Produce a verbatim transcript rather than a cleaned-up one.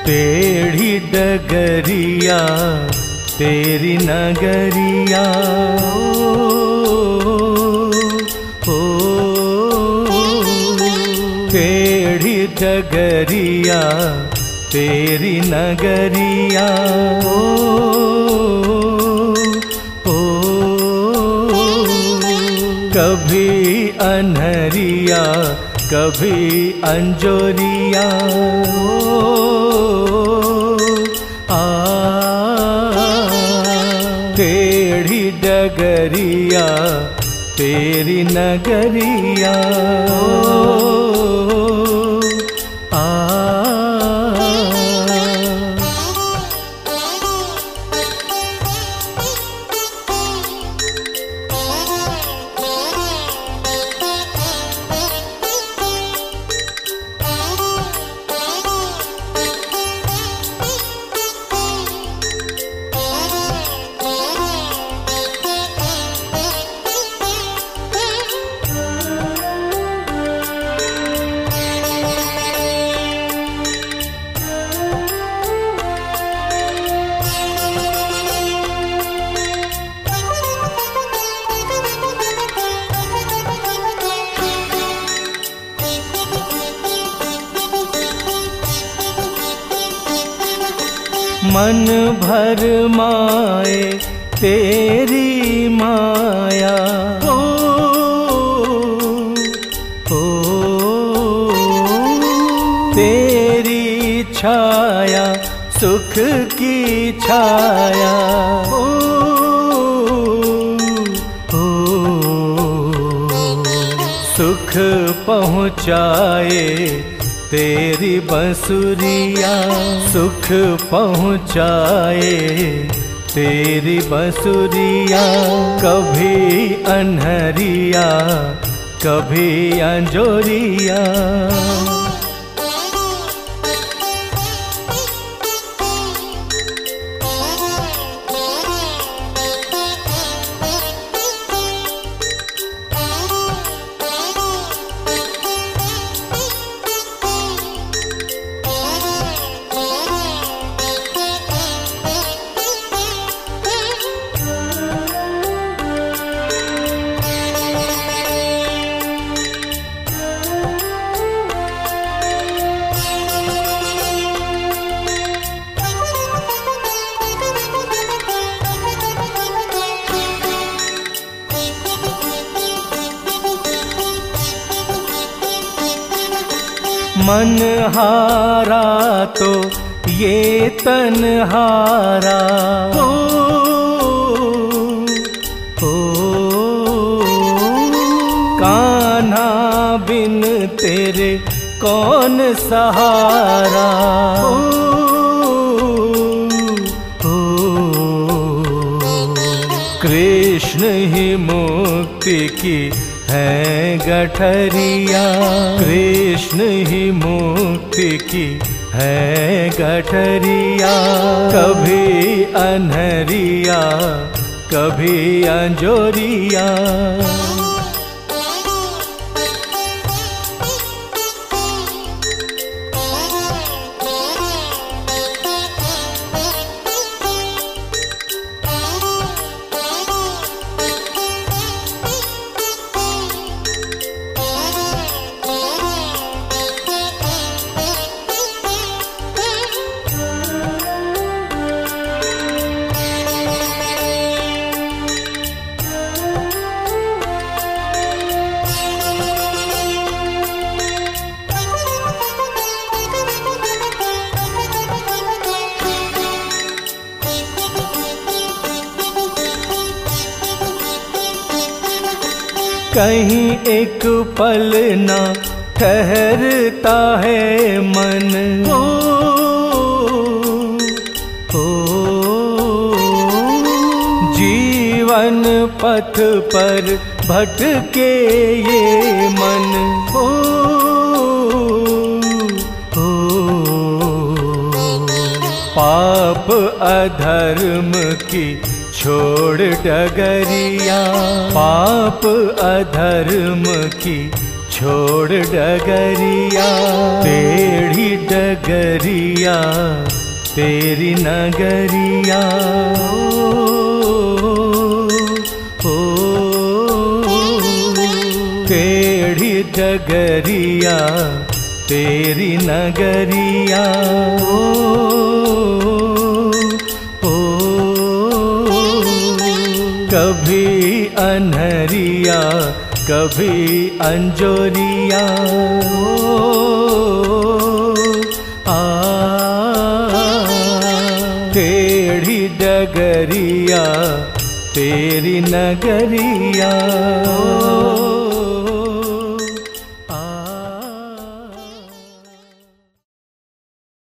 टेढ़ी डगरिया तेरी नगरिया, ओ, टेढ़ी डगरिया तेरी नगरिया, ओ, ओ, कभी अनहरिया कभी अंजोरिया, आ टेढ़ी डगरिया तेरी नगरिया, आ मन भर माए तेरी माया, ओ, ओ, तेरी छाया सुख की छाया, ओ, ओ, सुख पहुँचाए तेरी बंसुरिया, सुख पहुँचाए तेरी बंसुरिया, कभी अनहरिया कभी अंजोरिया, मन हारा तो ये तन हारा, ओ, ओ, कान्हा बिन तेरे कौन सहारा, ओ, ओ, कृष्ण ही मुक्ति की है गठरिया, कृष्ण ही मुक्ति की है गठरिया, कभी अनहरिया कभी अंजोरिया, कहीं एक पल ना ठहरता है मन, ओ, ओ, जीवन पथ पर भटके ये मन, ओ, ओ, पाप अधर्म की छोड़ डगरिया, पाप अधर्म की छोड़ डगरिया टेढ़ी डगरिया तेरी नगरिया ओ, टेढ़ी डगरिया तेरी नगरिया ओ, ओ, कभी अनहरिया कभी अंजोरिया ओ, आ टेढ़ी डगरिया तेरी नगरिया।